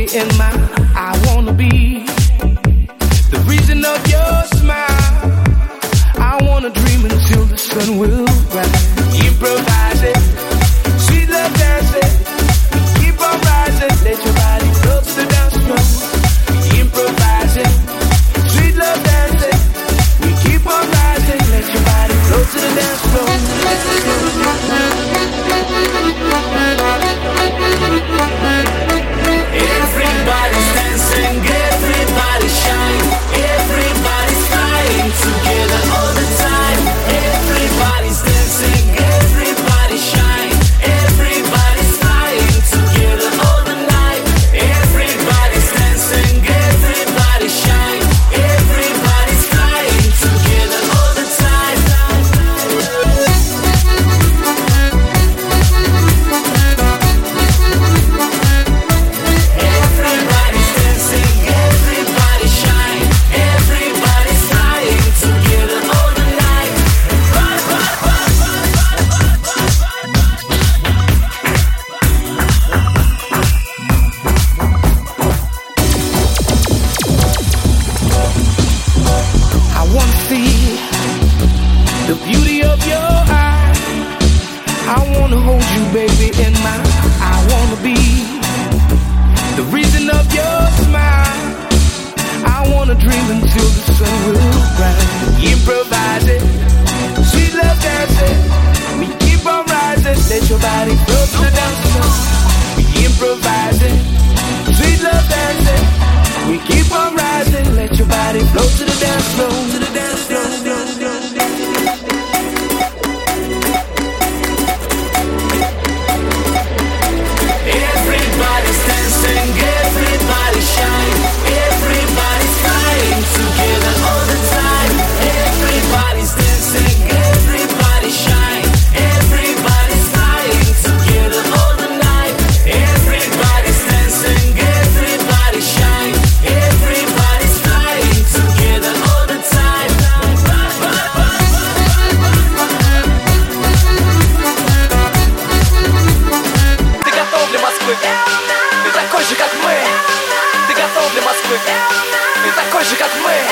in my I wanna be the reason of your smile. I wanna dream until the sun will rise. Improvising, sweet love dancing. Keep on rising, let your body flow to the dance floor. Improvising, sweet love dancing. We keep on rising, let your body flow to the dance floor. Everybody's dancing, everybody shine, everybody's flying together all the time. Everybody's dancing, everybody shine, everybody's flying together all the night. Everybody's dancing, everybody shine, everybody's flying together all the time. Everybody's dancing, everybody shine, everybody's flying together all the night. I wanna see the beauty of your eyes. I wanna hold you, baby, in my I wanna be the reason of your smile. I wanna dream until the sun will rise. Improvising, sweet love dancing. We keep on rising, let your body flow to the dance floor. We improvising, sweet love dancing. We keep on rising, let your body flow to the dance floor. To the dance floor. Everybody's dancing, everybody shine, everybody's flying together all the time. Everybody's dancing, everybody shine, everybody's flying together all the night. Everybody's dancing, everybody shine, everybody's flying together all the time. Ты готов для Москвы? Ты такой же, как мы. Ты готов для Москвы? Ты такой же, как мы.